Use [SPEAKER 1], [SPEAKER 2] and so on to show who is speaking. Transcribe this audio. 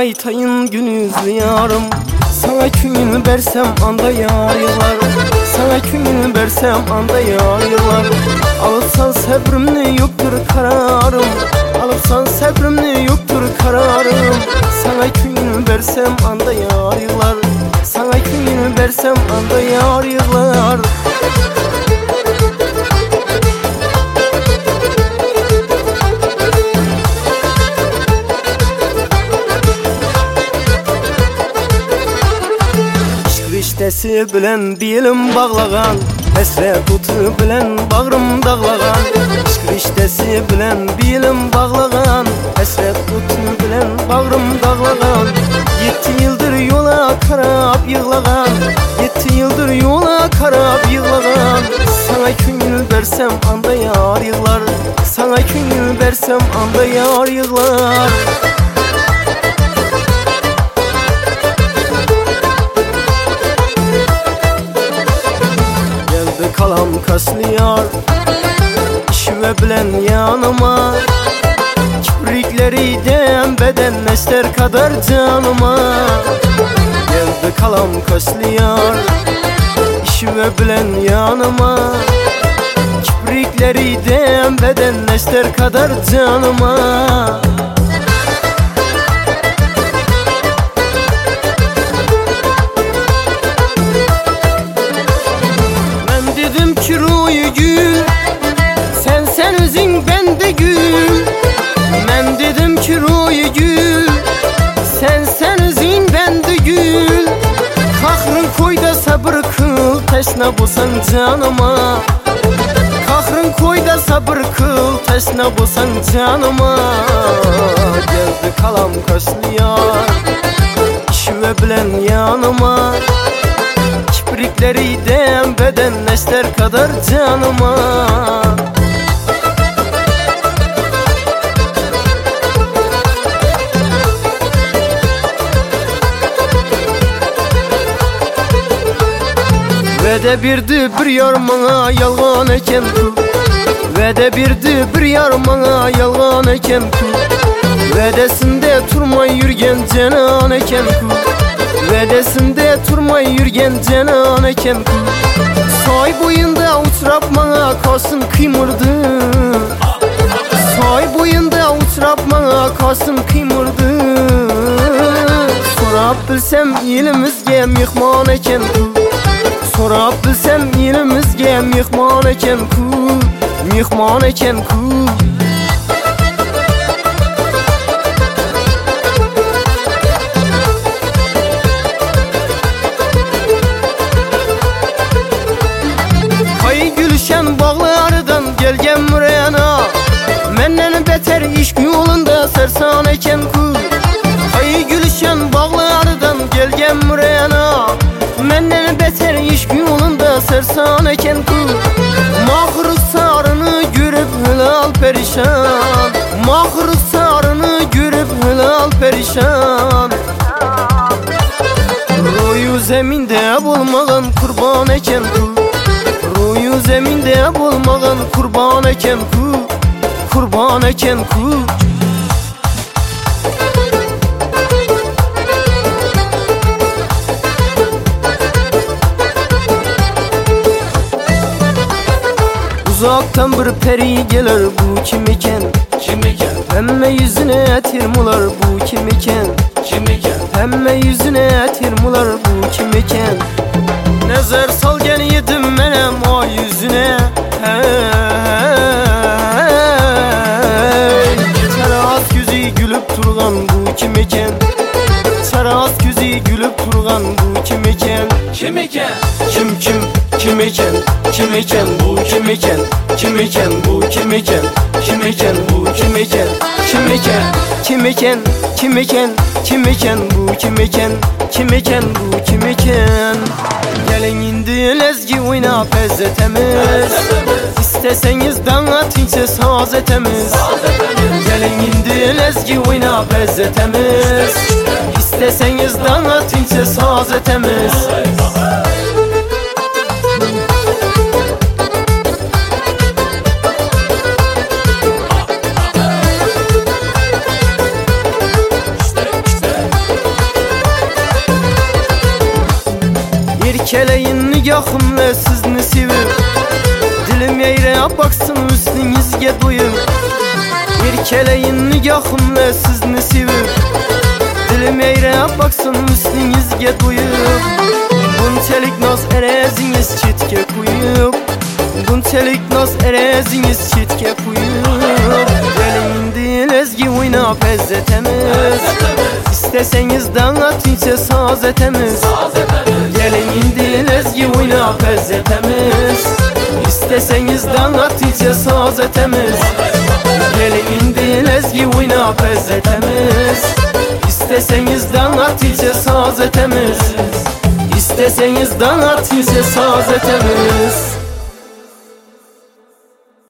[SPEAKER 1] aytayın günüzlü yarım. Sana künün bersem anda yar yılar. Sana künün bersem anda yar yılar. Alıpsan sabrimni yoktur kararım. Alıpsan sabrimni yoktur kararım. Sana künün bersem anda yar yılar. Sana künün bersem anda yar yılar. Riştesi bilen dilim bağlagan, hasret otu bilen bağrım dağlagan. İşq riştesi bilen dilim bağlagan, hasret otu bilen bağrım dağlagan. 7 yıldır yola karab yığlagan, 7 yıldır yola karab yığlagan. Sana künül bersem anda yar yığlar. Sana künül bersem anda yar yığlar. Kalam kaslıyar işve bilen yanıma. Kiprikleri dem beden nesler kadar canıma. Geldi kalam kaslıyar işve bilen yanıma. Kiprikleri dem beden nesler kadar canıma. Dedim ki ruyu gül, sen özün bende gül. Ben dedim ki ruyu gül, sen özün bende gül. Kahrın koyda sabır kıl, teşna bulsan canıma. Kahrın koyda sabır kıl, teşna bulsan canıma. Geldi kalam kaşlıyar işve bilen yanıma. Kiprikleri dem beden nesler kadar canıma. Ve de birdi bir yar mana yalgan eken ku. Ve de birdi bir yar mana yalgan eken ku. Vedesinde turmay yürgen canan eken ku. Vedesinde turmay yürgen canan eken ku. Soy boyunda uçrap mana kasın kıymırdı. Soy boyunda uçrap mana kasın kıymırdı. Sorap bilsem elimizge mihman eken ku. Sorap bilsem elimizge mihman eken ku. Mihman eken ku. Gülüşen bağlardan gelgen müreyana. Menden beter işk yolunda sersan eken ku. Ay gülüşen bağlardan gelgen müreyana. Menden beter işk yolunda sersan eken ku. Mahruk sarını görüp hilal perişan. Mahruk sarını görüp hilal perişan. Ruyu zeminde bulmagan kurban eken ku. Ruyu zeminde bulmagan kurban eken ku. Kurban eken ku. Uzaktan bir peri gelir, bu kim eken?
[SPEAKER 2] Kim eken?
[SPEAKER 1] Hemme yüzüne tirmular, bu kim eken?
[SPEAKER 2] Kim eken?
[SPEAKER 1] Hemme yüzüne tirmular, bu kim eken? Nazar salgen yedim menem o yüzüne. Çaraz güzü gülüp turgan, bu kim eken? Çaraz güzü gülüp turgan, bu kim eken?
[SPEAKER 2] Kim eken?
[SPEAKER 1] Kim eken? Kim eken? Bu kim eken? Kim eken? Bu kim eken? Kim eken? Bu kim eken? Kim eken? Kim eken? Kim eken? Kim eken? Bu kim eken? Kim eken? Bu kim eken? Gelin indi lezgi oynap ezzetemiz. İsteseniz dana tinçe saz etemiz. Gelin indi lezgi oynap ezzetemiz. İsteseniz dana tinçe saz etemiz. İrkeleyin nigahımla sizni sevib, dilim eyrə baksın üstünüzge doyub. İrkeleyin nigahımla sizni sevib, dilim eyrə baksın üstünüzge doyub. Bunçelik naz ereziniz çitke koyub, bunçelik naz ereziniz çitke koyub. Gelin dil ezgi oynap ezzetemiz, İsteseniz danlatınca saz etemiz. Gelin dil ezgi oynap ezzetemiz, İsteseniz danlatınca saz etemiz. Gelin dil ezgi oynap ezzetemiz, İsteseniz danlatınca saz etemiz. İsteseniz danlatınca saz etemiz.